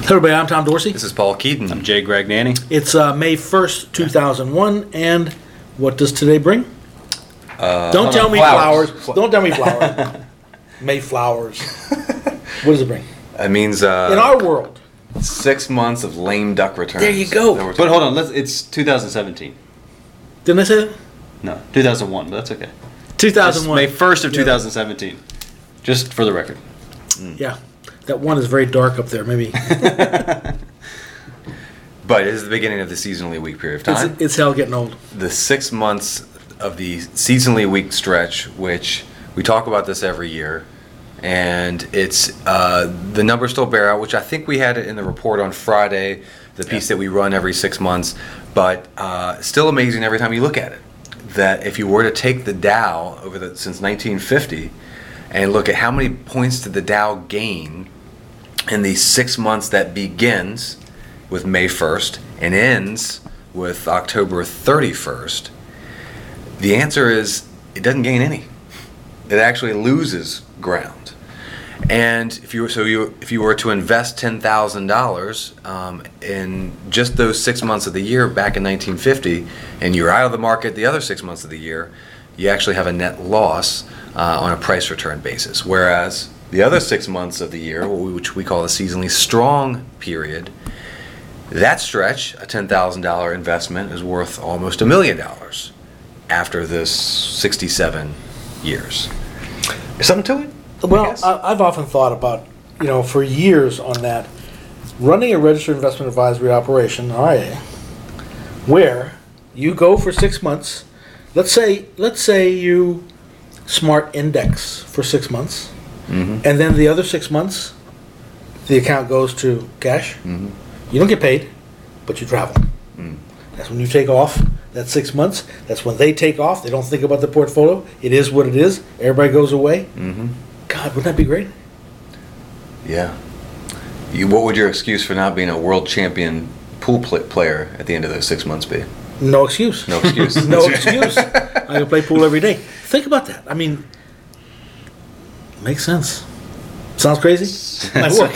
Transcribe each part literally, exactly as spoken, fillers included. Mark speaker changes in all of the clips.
Speaker 1: Hello, everybody. I'm Tom Dorsey.
Speaker 2: This is Paul Keaton.
Speaker 3: I'm Jay Gragnani.
Speaker 1: It's uh, May first, two thousand one, and what does today bring?
Speaker 2: Uh,
Speaker 1: Don't tell me
Speaker 2: flowers.
Speaker 1: flowers. Don't tell me flowers. May flowers. What does it bring?
Speaker 2: It means uh,
Speaker 1: In our world.
Speaker 2: six months of lame duck returns.
Speaker 1: There you go.
Speaker 2: That we're
Speaker 3: But hold on, let's, it's two thousand seventeen.
Speaker 1: Didn't I say that?
Speaker 3: No, two thousand one, but that's okay.
Speaker 1: two thousand one.
Speaker 3: It's May first of
Speaker 1: Yeah.
Speaker 3: two thousand seventeen. Just for the record.
Speaker 1: Yeah. That one is very dark up there. Maybe
Speaker 2: But it is the beginning of the seasonally weak period of
Speaker 1: it's,
Speaker 2: time.
Speaker 1: it's hell getting old.
Speaker 2: The six months of the seasonally weak stretch, which we talk about this every year, and it's uh, the numbers still bear out, which I think we had it in the report on Friday, the piece
Speaker 3: Yeah.
Speaker 2: that we run every six months, but uh, still amazing every time you look at it, that if you were to take the Dow over the since nineteen fifty and look at how many points did the Dow gain in the six months that begins with May first and ends with October thirty-first, the answer is it doesn't gain any. It actually loses ground. And if you were, so you if you were to invest ten thousand dollars um, in just those six months of the year back in nineteen fifty, and you're out of the market the other six months of the year, you actually have a net loss uh, on a price return basis. Whereas the other six months of the year, which we call the seasonally strong period, that stretch, a ten thousand dollars investment, is worth almost a million dollars after this sixty-seven years. There's something to it? I
Speaker 1: Well,
Speaker 2: guess.
Speaker 1: I, I've often thought about, you know, for years on that, running a registered investment advisory operation, R I A, where you go for six months. Let's say, let's say you smart index for six months,
Speaker 2: Mhm.
Speaker 1: and then the other six months, the account goes to cash.
Speaker 2: Mhm.
Speaker 1: You don't get paid, but you travel.
Speaker 2: Mm.
Speaker 1: That's when you take off. That's six months. That's when they take off. They don't think about the portfolio. It is what it is. Everybody goes away.
Speaker 2: Mhm.
Speaker 1: God, wouldn't that be great?
Speaker 2: Yeah. You, what would your excuse for not being a world champion pool pl- player at the end of those six months be?
Speaker 1: No excuse.
Speaker 2: No excuse.
Speaker 1: No excuse. I can play pool every day. Think about that. I mean, makes sense. Sounds crazy? Might work.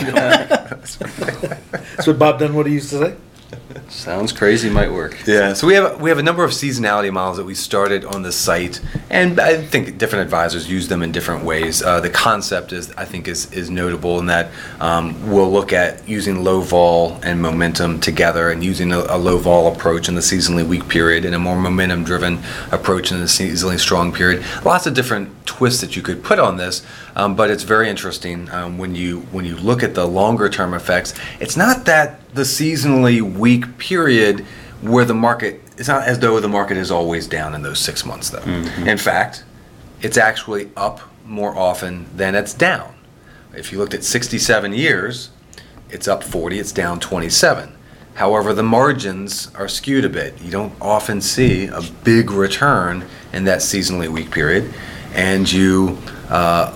Speaker 1: That's what Bob Dunwoody used to say.
Speaker 3: Sounds crazy, might work.
Speaker 2: Yeah, so we have we have a number of seasonality models that we started on the site, and I think different advisors use them in different ways. Uh, the concept is, I think, is is notable in that um, we'll look at using low vol and momentum together, and using a, a low vol approach in the seasonally weak period, and a more momentum driven approach in the seasonally strong period. Lots of different twists that you could put on this, um, but it's very interesting um, when you when you look at the longer term effects. It's not that the seasonally weak period where the market, it's not as though the market is always down in those six months though. Mm-hmm. In fact, it's actually up more often than it's down. If you looked at sixty-seven years, it's up forty, it's down twenty-seven. However, the margins are skewed a bit. You don't often see a big return in that seasonally weak period, and you uh,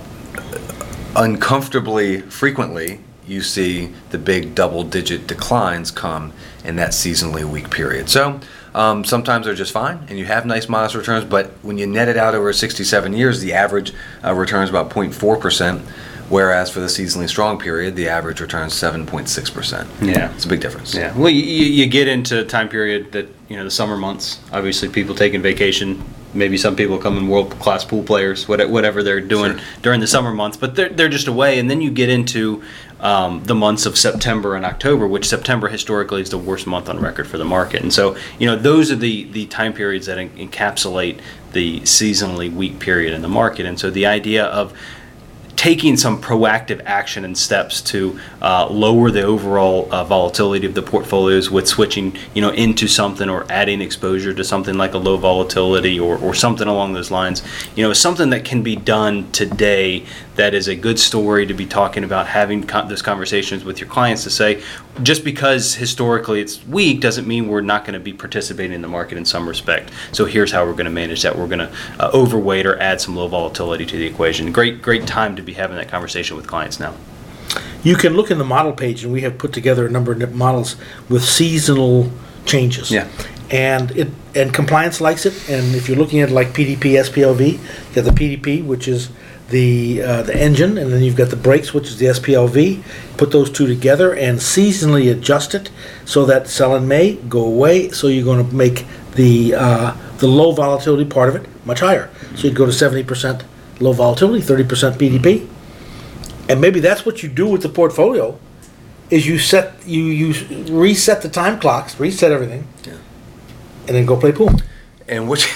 Speaker 2: uncomfortably frequently you see the big double-digit declines come in that seasonally weak period. So um, sometimes they're just fine, and you have nice modest returns, but when you net it out over sixty-seven years, the average uh, return is about zero point four percent, whereas for the seasonally strong period, the average return is seven point six percent.
Speaker 3: Yeah.
Speaker 2: It's a big difference.
Speaker 3: Yeah. Well, you, you get into a time period that, you know, the summer months, obviously people taking vacation. Maybe some people come in world-class pool players, whatever they're doing
Speaker 2: Sure.
Speaker 3: during the summer months, but they're, they're just away. And then you get into um, the months of September and October, which September historically is the worst month on record for the market. And so, you know, those are the, the time periods that en- encapsulate the seasonally weak period in the market. And so the idea of taking some proactive action and steps to uh, lower the overall uh, volatility of the portfolios with switching, you know, into something or adding exposure to something like a low volatility or, or something along those lines, you know, is something that can be done today. That is a good story to be talking about, having con- those conversations with your clients to say, just because historically it's weak doesn't mean we're not going to be participating in the market in some respect. So here's how we're going to manage that. We're going to uh, overweight or add some low volatility to the equation. Great, great time to be having that conversation with clients now.
Speaker 1: You can look in the model page, and we have put together a number of models with seasonal changes.
Speaker 3: Yeah.
Speaker 1: And it and compliance likes it. And if you're looking at like P D P, S P L V, you have the P D P, which is the uh, the engine, and then you've got the brakes, which is the S P L V. Put those two together and seasonally adjust it so that sell in May, go away. So you're going to make the uh, the low volatility part of it much higher. So you'd go to seventy percent low volatility, thirty percent P D P, and maybe that's what you do with the portfolio. Is you set you you reset the time clocks, reset everything,
Speaker 2: Yeah.
Speaker 1: and then go play pool.
Speaker 2: And which,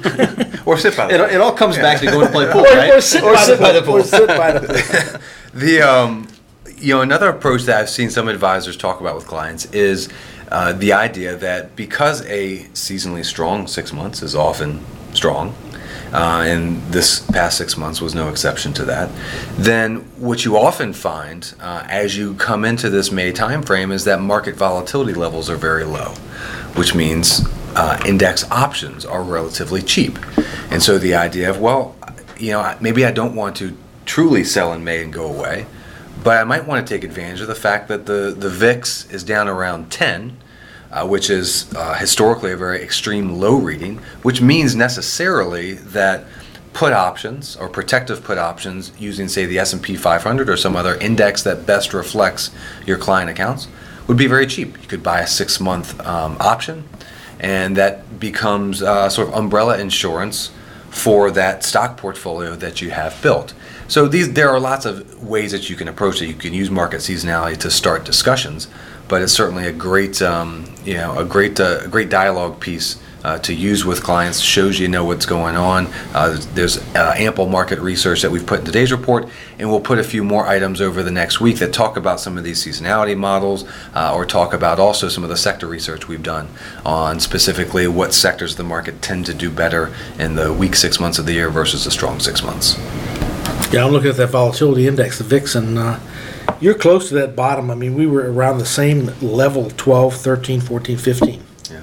Speaker 2: or sit by the
Speaker 3: It,
Speaker 2: pool.
Speaker 3: it all comes back to going to play pool,
Speaker 1: Or,
Speaker 3: right?
Speaker 1: or sit, by, the pool. Or sit by the pool.
Speaker 2: The um, you know, another approach that I've seen some advisors talk about with clients is uh, the idea that because a seasonally strong six months is often strong, uh, and this past six months was no exception to that, then what you often find uh, as you come into this May timeframe is that market volatility levels are very low, which means uh, index options are relatively cheap. And so the idea of, well, you know, maybe I don't want to truly sell in May and go away, but I might want to take advantage of the fact that the, the V I X is down around ten, uh, which is uh, historically a very extreme low reading, which means necessarily that put options or protective put options using, say, the S and P five hundred or some other index that best reflects your client accounts would be very cheap. You could buy a six-month um, option, and that becomes uh, sort of umbrella insurance for that stock portfolio that you have built. So these, there are lots of ways that you can approach it. You can use market seasonality to start discussions, but it's certainly a great, um, you know, a great, uh, a great dialogue piece uh, to use with clients. Shows you know what's going on. Uh, there's uh, ample market research that we've put in today's report, and we'll put a few more items over the next week that talk about some of these seasonality models, uh, or talk about also some of the sector research we've done on specifically what sectors of the market tend to do better in the weak six months of the year versus the strong six months.
Speaker 1: Yeah, I'm looking at that volatility index, the V I X, and uh, you're close to that bottom. I mean, we were around the same level, twelve, thirteen, fourteen, fifteen.
Speaker 2: Yeah.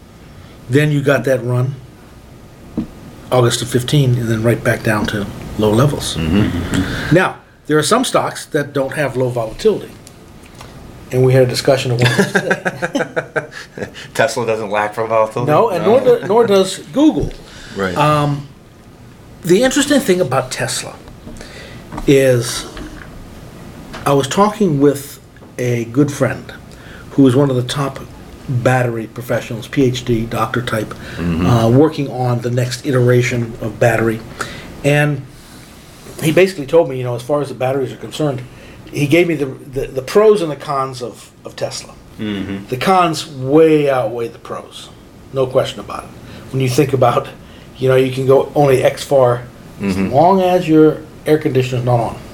Speaker 1: Then you got that run, August of fifteen, and then right back down to low levels.
Speaker 2: Mm-hmm.
Speaker 1: Now, there are some stocks that don't have low volatility. And we had a discussion of one of those today.
Speaker 2: Tesla doesn't lack for volatility?
Speaker 1: No, and nor, do, nor does Google.
Speaker 2: Right.
Speaker 1: Um, the interesting thing about Tesla is I was talking with a good friend who is one of the top battery professionals, P H D, doctor type,
Speaker 2: Mm-hmm.
Speaker 1: uh, working on the next iteration of battery. And he basically told me, you know, as far as the batteries are concerned, he gave me the, the, the pros and the cons of, of Tesla.
Speaker 3: Mm-hmm.
Speaker 1: The cons way outweigh the pros, no question about it. When you think about, you know, you can go only X far as
Speaker 2: Mhm.
Speaker 1: long as your air conditioner's not on.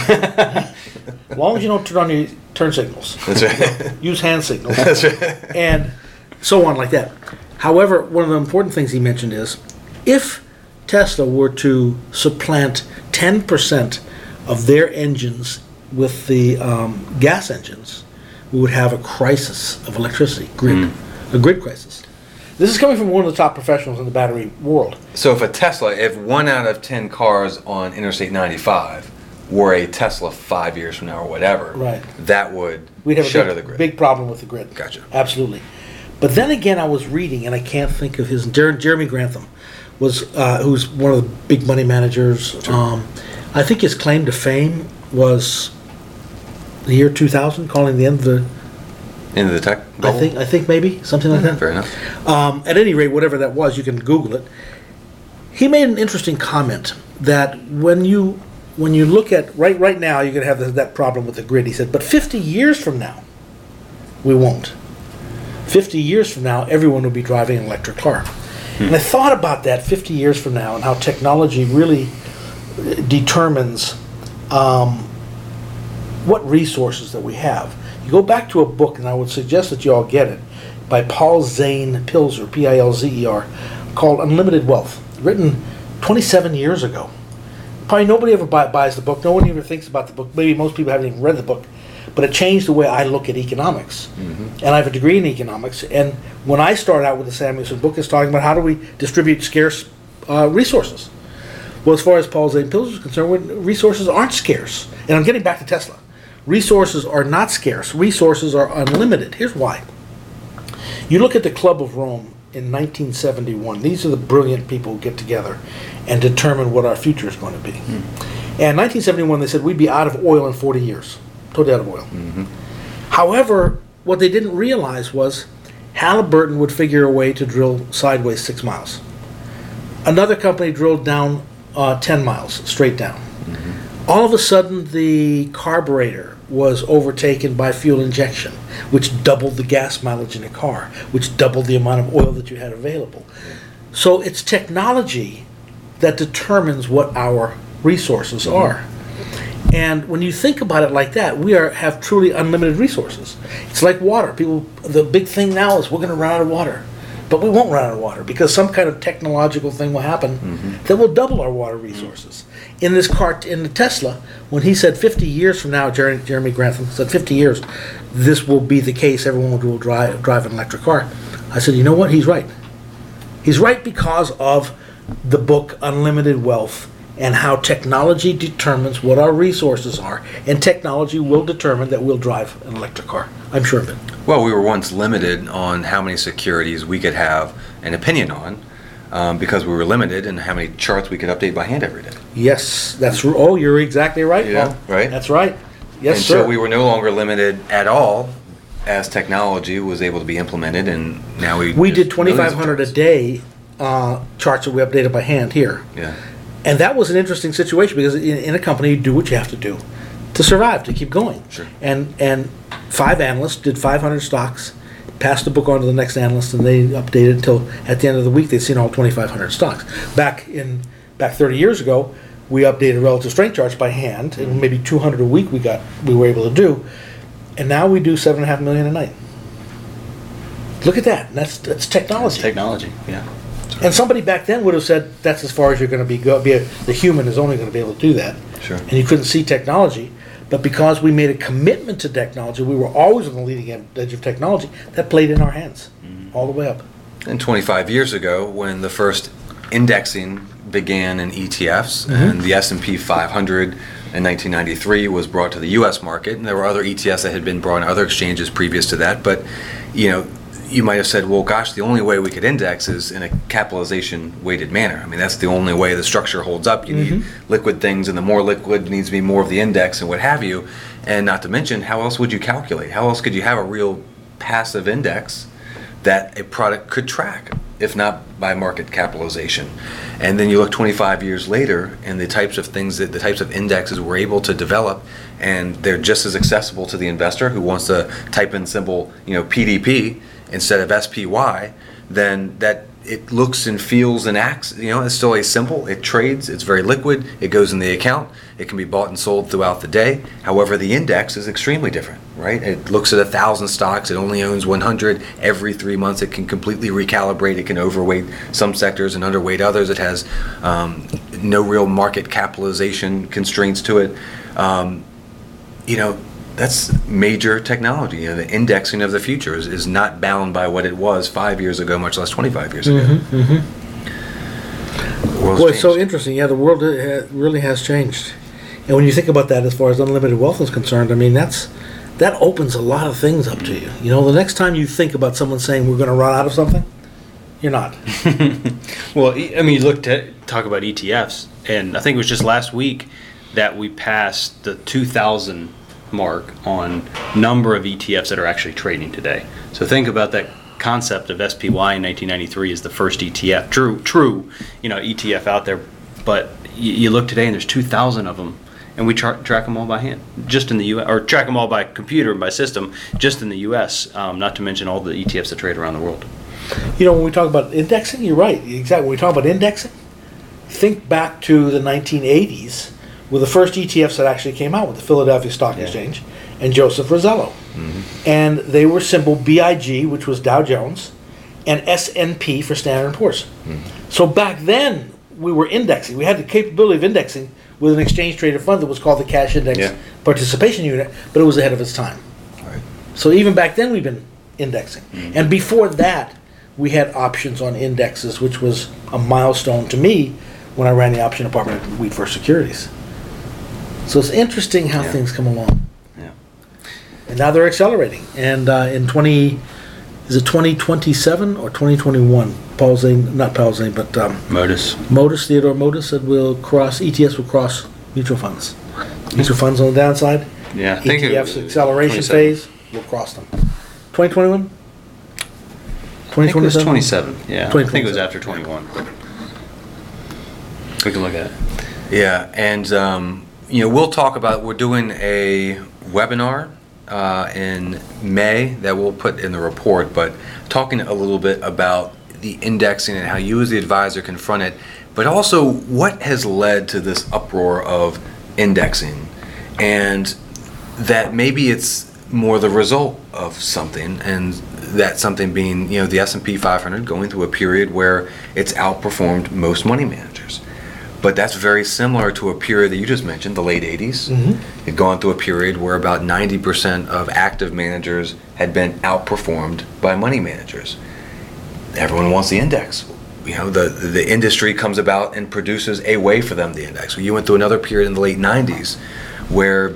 Speaker 1: As long as you don't turn on your turn signals,
Speaker 2: That's right.
Speaker 1: use hand signals,
Speaker 2: That's right.
Speaker 1: and so on like that. However, one of the important things he mentioned is if Tesla were to supplant ten percent of their engines with the um, gas engines, we would have a crisis of electricity, grid, a grid crisis. This is coming from one of the top professionals in the battery world.
Speaker 2: So if a Tesla, if one out of ten cars on Interstate ninety-five were a Tesla five years from now or whatever,
Speaker 1: Right.
Speaker 2: that would
Speaker 1: We'd have a
Speaker 2: shutter
Speaker 1: big,
Speaker 2: the grid.
Speaker 1: big problem with the grid.
Speaker 2: Gotcha.
Speaker 1: Absolutely. But then again, I was reading, and I can't think of his. Jer- Jeremy Grantham was, uh, who's one of the big money managers.
Speaker 2: Sure.
Speaker 1: Um, I think his claim to fame was the year two thousand, calling the end of the.
Speaker 2: Into the tech
Speaker 1: I
Speaker 2: bubble?
Speaker 1: think. I think maybe something like that.
Speaker 2: Fair enough.
Speaker 1: Um, at any rate, whatever that was, you can Google it. He made an interesting comment that when you when you look at right right now, you're going to have this, that problem with the grid. He said, but fifty years from now, we won't. fifty years from now, everyone will be driving an electric car. And I thought about that fifty years from now and how technology really determines um, what resources that we have. You go back to a book, and I would suggest that you all get it, by Paul Zane Pilzer, P I L Z E R, called Unlimited Wealth, written twenty-seven years ago. Probably nobody ever buy, buys the book. No one even thinks about the book. Maybe most people haven't even read the book. But it changed the way I look at economics.
Speaker 2: Mm-hmm.
Speaker 1: And I have a degree in economics. And when I started out with the Samuelson book, it's talking about how do we distribute scarce uh, resources. Well, as far as Paul Zane Pilzer is concerned, when resources aren't scarce. And I'm getting back to Tesla. Resources are not scarce. Resources are unlimited. Here's why. You look at the Club of Rome in nineteen seventy-one. These are the brilliant people who get together and determine what our future is going to be. Mm. And nineteen seventy-one, they said we'd be out of oil in forty years, totally out of oil.
Speaker 2: Mm-hmm.
Speaker 1: However, what they didn't realize was Halliburton would figure a way to drill sideways six miles. Another company drilled down uh, ten miles, straight down. Mm-hmm. All of a sudden, the carburetor was overtaken by fuel injection, which doubled the gas mileage in a car, which doubled the amount of oil that you had available. So it's technology that determines what our resources mm-hmm. are. And when you think about it like that, we are have truly unlimited resources. It's like water. People, the big thing now is we're going to run out of water. But we won't run out of water because some kind of technological thing will happen mm-hmm. that will double our water resources. In this car, in the Tesla, when he said fifty years from now, Jeremy, Jeremy Grantham said fifty years, this will be the case, everyone will drive, drive an electric car. I said, you know what, he's right. He's right because of the book Unlimited Wealth and how technology determines what our resources are, and technology will determine that we'll drive an electric car. I'm sure of it.
Speaker 2: Well, we were once limited on how many securities we could have an opinion on um, because we were limited in how many charts we could update by hand every day.
Speaker 1: Yes, that's r- oh, you're exactly right.
Speaker 2: Yeah,
Speaker 1: Paul.
Speaker 2: right.
Speaker 1: That's right. Yes,
Speaker 2: and
Speaker 1: sir.
Speaker 2: so we were no longer limited at all as technology was able to be implemented, and now we
Speaker 1: we
Speaker 2: just
Speaker 1: did twenty-five hundred a
Speaker 2: charts.
Speaker 1: day uh, charts that we updated by hand here.
Speaker 2: Yeah.
Speaker 1: And that was an interesting situation because in, in a company, you do what you have to do to survive, to keep going.
Speaker 2: Sure.
Speaker 1: And and five analysts did five hundred stocks, passed the book on to the next analyst, and they updated until at the end of the week they'd seen all twenty-five hundred stocks. Back in back thirty years ago, we updated relative strength charts by hand, mm-hmm. and maybe two hundred a week we got we were able to do, and now we do seven and a half million a night. Look at that. That's that's technology.
Speaker 3: That's technology. Yeah.
Speaker 1: And somebody back then would have said, that's as far as you're going to be, go, be a, the human is only going to be able to do that.
Speaker 2: Sure.
Speaker 1: And you couldn't see technology. But because we made a commitment to technology, we were always on the leading edge of technology, that played in our hands mm-hmm. all the way up.
Speaker 2: And twenty-five years ago, when the first indexing began in E T Fs, mm-hmm. and the S and P five hundred in nineteen ninety-three was brought to the U S market, and there were other E T Fs that had been brought in other exchanges previous to that, but, you know, you might have said, well, gosh, the only way we could index is in a capitalization-weighted manner. I mean, that's the only way the structure holds up. You mm-hmm. need liquid things, and the more liquid needs to be more of the index and what have you. And not to mention, how else would you calculate? How else could you have a real passive index that a product could track, if not by market capitalization? And then you look twenty-five years later, and the types of things that the types of indexes we're able to develop, and they're just as accessible to the investor who wants to type in simple, you know, P D P instead of S P Y, then that it looks and feels and acts, you know, it's still a simple, it trades, it's very liquid, it goes in the account, it can be bought and sold throughout the day. However, the index is extremely different, right? It looks at a thousand stocks, it only owns one hundred. Every three months it can completely recalibrate, it can overweight some sectors and underweight others. It has um, no real market capitalization constraints to it. Um, you know, that's major technology. You know, the indexing of the future is, is not bound by what it was five years ago, much less twenty-five years ago.
Speaker 1: Mm-hmm, mm-hmm. Boy, it's so interesting. Yeah, the world uh, really has changed. And when you think about that as far as unlimited wealth is concerned, I mean, that's that opens a lot of things up to you. You know, the next time you think about someone saying we're going to run out of something, you're not.
Speaker 3: Well, I mean, you look to talk about E T Fs, and I think it was just last week that we passed the two thousand mark on number of E T Fs that are actually trading today. So think about that concept of S P Y in nineteen ninety-three is the first E T F, true, true, you know, E T F out there. But you, you look today and there's two thousand of them, and we tra- track them all by hand, just in the U S, or track them all by computer and by system, just in the U S. Um, not to mention all the E T Fs that trade around the world.
Speaker 1: You know, when we talk about indexing, you're right. Exactly. When we talk about indexing, think back to the nineteen eighties. Were the first E T Fs that actually came out with the Philadelphia Stock
Speaker 3: yeah.
Speaker 1: Exchange and Joseph Rosello.
Speaker 2: Mm-hmm.
Speaker 1: And they were symbol B I G, which was Dow Jones, and S and P for Standard and Poor's. Mm-hmm. So back then, we were indexing. We had the capability of indexing with an exchange-traded fund that was called the Cash Index
Speaker 2: yeah.
Speaker 1: Participation Unit, but it was ahead of its time.
Speaker 2: Right.
Speaker 1: So even back then, we've been indexing. Mm-hmm. And before that, we had options on indexes, which was a milestone to me when I ran the option department at Wheat First Securities. So it's interesting how
Speaker 2: yeah.
Speaker 1: things come along.
Speaker 3: Yeah.
Speaker 1: And now they're accelerating. And uh, in twenty, is it twenty twenty-seven or twenty twenty-one? Paul Zane, not Paul Zane, but um,
Speaker 3: Modus.
Speaker 1: Modus, Theodore Modus said we'll cross, E T Fs will cross mutual funds. Mutual funds on the downside.
Speaker 3: Yeah, I think
Speaker 1: E T
Speaker 3: it-
Speaker 1: F's acceleration
Speaker 3: twenty-seven.
Speaker 1: phase, we'll cross them. twenty twenty-one?
Speaker 3: I
Speaker 1: twenty
Speaker 3: think it was
Speaker 1: twenty-seven?
Speaker 3: twenty-seven. Yeah, I
Speaker 1: twenty
Speaker 3: think it was
Speaker 1: twenty-seven.
Speaker 3: after twenty-one. But we can look at it.
Speaker 2: Yeah, and um, you know, we'll talk about, we're doing a webinar uh, in May that we'll put in the report, but talking a little bit about the indexing and how you as the advisor confront it, but also what has led to this uproar of indexing, and that maybe it's more the result of something, and that something being, you know, the S and P five hundred going through a period where it's outperformed most money managers. But that's very similar to a period that you just mentioned, the late eighties.
Speaker 1: Mm-hmm.
Speaker 2: It gone through a period where about ninety percent of active managers had been outperformed by money managers. Everyone wants the index. You know, the the industry comes about and produces a way for them to index. So you went through another period in the late nineties where,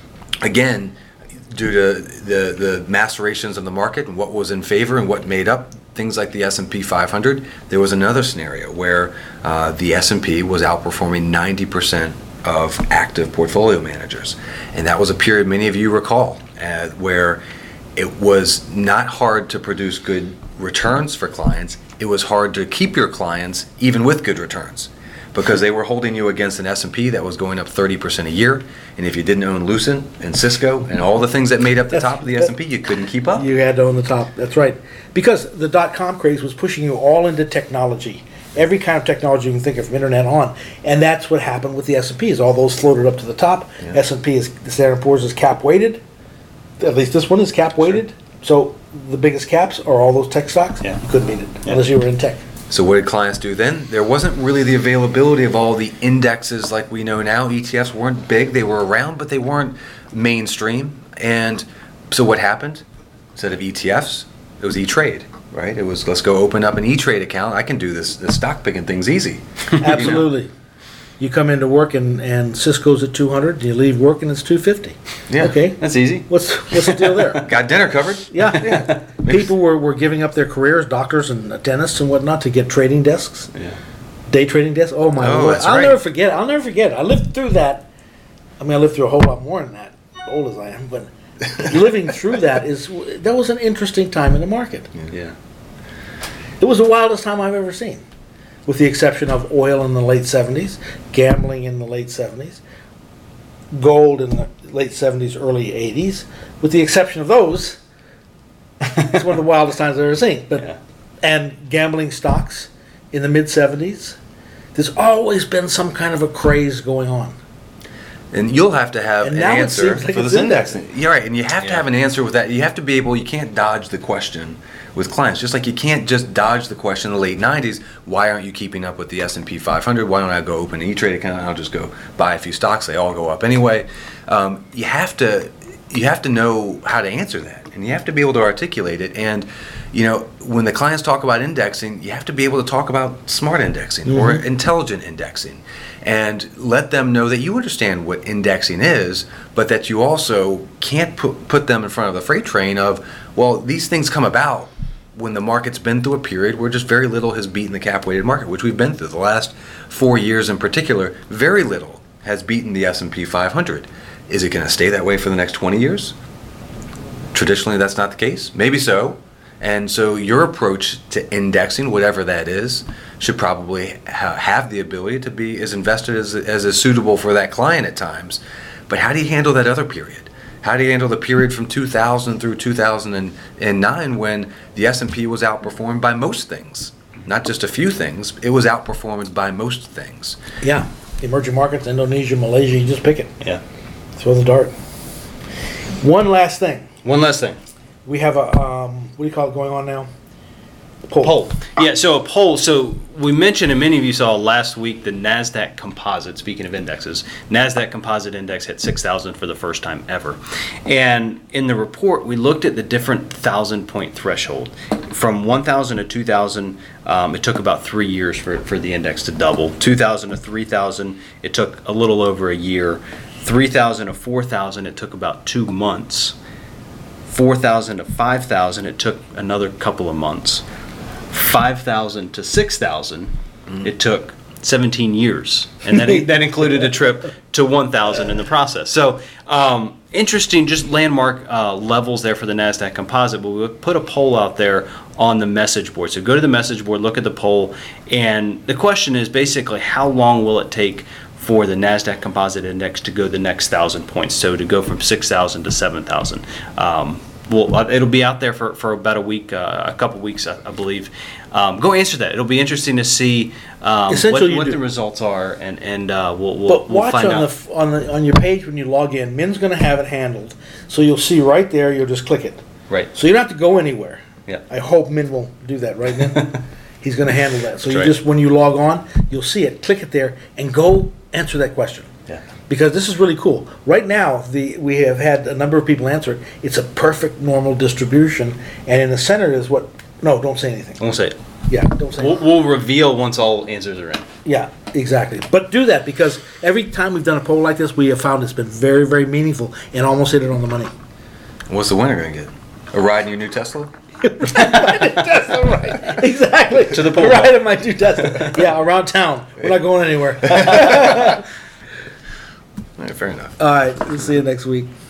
Speaker 2: again, due to the, the macerations of the market and what was in favor and what made up things like the S and P five hundred, there was another scenario where uh, the S and P was outperforming ninety percent of active portfolio managers. And that was a period many of you recall uh, where it was not hard to produce good returns for clients. It was hard to keep your clients even with good returns, because they were holding you against an S and P that was going up thirty percent a year. And if you didn't own Lucent and Cisco and all the things that made up the
Speaker 1: That's-
Speaker 2: top of the S and P, you couldn't keep up.
Speaker 1: You had to own the top, that's right. Because the dot-com craze was pushing you all into technology. Every kind of technology you can think of, from internet on. And that's what happened with the S and P, is all those floated up to the top.
Speaker 2: Yeah.
Speaker 1: S and P is, the Standard and Poor's is cap-weighted. At least this one is cap-weighted. So the biggest caps are all those tech stocks.
Speaker 3: Yeah.
Speaker 1: You couldn't beat it,
Speaker 3: Yeah.
Speaker 1: unless you were in tech.
Speaker 2: So what did clients do then? There wasn't really the availability of all the indexes like we know now. E T Fs weren't big. They were around, but they weren't mainstream. And so what happened? Instead of E T Fs, it was E-Trade, right? It was, let's go open up an E-Trade account. I can do this, this stock picking thing's easy.
Speaker 1: Absolutely. You come into work and, and Cisco's at two hundred, you leave work and it's two fifty.
Speaker 2: Yeah.
Speaker 1: Okay,
Speaker 3: That's easy.
Speaker 1: what's, what's the deal there?
Speaker 2: Got dinner covered.
Speaker 1: Yeah, yeah. People were, were giving up their careers, doctors and dentists and whatnot, to get trading desks,
Speaker 3: Yeah.
Speaker 1: day trading desks. Oh my
Speaker 2: Oh,
Speaker 1: lord!
Speaker 2: that's
Speaker 1: I'll
Speaker 2: right.
Speaker 1: never forget. I'll never forget. I lived through that. I mean, I lived through a whole lot more than that, old as I am. But living through that is that was an interesting time in the market.
Speaker 3: Yeah.
Speaker 1: It was the wildest time I've ever seen, with the exception of oil in the late seventies, gambling in the late seventies, gold in the late seventies, early eighties. With the exception of those, it's one of the wildest times I've ever seen. But
Speaker 3: Yeah.
Speaker 1: and gambling stocks in the mid seventies. There's always been some kind of a craze going on.
Speaker 2: And you'll have to have
Speaker 1: And
Speaker 2: an
Speaker 1: now it
Speaker 2: answer
Speaker 1: seems like
Speaker 2: for
Speaker 1: it's
Speaker 2: this
Speaker 1: indexing.
Speaker 2: indexing. You're right, and you have to
Speaker 3: Yeah.
Speaker 2: have an answer with that. You have to be able, you can't dodge the question with clients. Just like you can't just dodge the question in the late nineties, why aren't you keeping up with the S and P five hundred? Why don't I go open an E-Trade account and I'll just go buy a few stocks, they all go up anyway. Um, you have to you have to know how to answer that, and you have to be able to articulate it. And you know, when the clients talk about indexing, you have to be able to talk about smart indexing or intelligent indexing, and let them know that you understand what indexing is, but that you also can't put put them in front of the freight train of, well, these things come about when the market's been through a period where just very little has beaten the cap-weighted market, which we've been through the last four years in particular. Very little has beaten the S and P five hundred. Is it going to stay that way for the next twenty years? Traditionally, that's not the case. Maybe so. And so your approach to indexing, whatever that is, should probably ha- have the ability to be as invested as, as is suitable for that client at times. But how do you handle that other period? How do you handle the period from two thousand through two thousand nine when the S and P was outperformed by most things? Not just a few things. It was outperformed by most things.
Speaker 1: Yeah, emerging markets, Indonesia, Malaysia, you just pick it.
Speaker 3: Yeah.
Speaker 1: Throw the dart. One last thing.
Speaker 3: One last thing.
Speaker 1: We have a, um, what do you call it going on now? Poll.
Speaker 3: Poll. Yeah, so a poll. So we mentioned, and many of you saw last week, the NASDAQ Composite, speaking of indexes, NASDAQ Composite Index hit six thousand for the first time ever. And in the report, we looked at the different one thousand point threshold. From one thousand to two thousand, um, it took about three years for, for the index to double. two thousand to three thousand, it took a little over a year. three thousand to four thousand, it took about two months. four thousand to five thousand, it took another couple of months. five thousand to six thousand, it took seventeen years, and that that included a trip to one thousand in the process. So um, interesting, just landmark uh, levels there for the NASDAQ Composite. But we put a poll out there on the message board. So go to the message board, look at the poll, and the question is basically how long will it take for the NASDAQ Composite Index to go the next thousand points? So to go from six thousand to seven thousand. Um, Well, it'll be out there for, for about a week, uh, a couple weeks, I, I believe. Um, go answer that. It'll be interesting to see um, what,
Speaker 1: Essentially, you
Speaker 3: what
Speaker 1: do-
Speaker 3: the results are, and and uh, we'll we'll,
Speaker 1: But
Speaker 3: we'll
Speaker 1: watch
Speaker 3: find
Speaker 1: on
Speaker 3: out.
Speaker 1: the f- on the on your page when you log in. Min's going to have it handled, so you'll see right there. You'll just click it,
Speaker 3: Right.
Speaker 1: so you don't have to go anywhere.
Speaker 3: Yeah.
Speaker 1: I hope Min will do that, right, Min? He's going to handle that. So you
Speaker 3: right.
Speaker 1: just when you log on, you'll see it. Click it there and go answer that question.
Speaker 3: Yeah.
Speaker 1: Because this is really cool. Right now, the we have had a number of people answer it. It's a perfect normal distribution, and in the center is what. No, don't say anything.
Speaker 3: I won't say it.
Speaker 1: Yeah, don't say.
Speaker 3: We'll,
Speaker 1: anything.
Speaker 3: we'll reveal once all answers are in.
Speaker 1: Yeah, exactly. But do that because every time we've done a poll like this, we have found it's been very, very meaningful and almost hit it on the money.
Speaker 2: What's the winner going to get? A ride in your new Tesla?
Speaker 1: Tesla, right? Exactly.
Speaker 3: To the poll.
Speaker 1: Right in my new Tesla. Yeah, around town. We're not going anywhere.
Speaker 2: All right, fair enough.
Speaker 1: All right. We'll see you next week.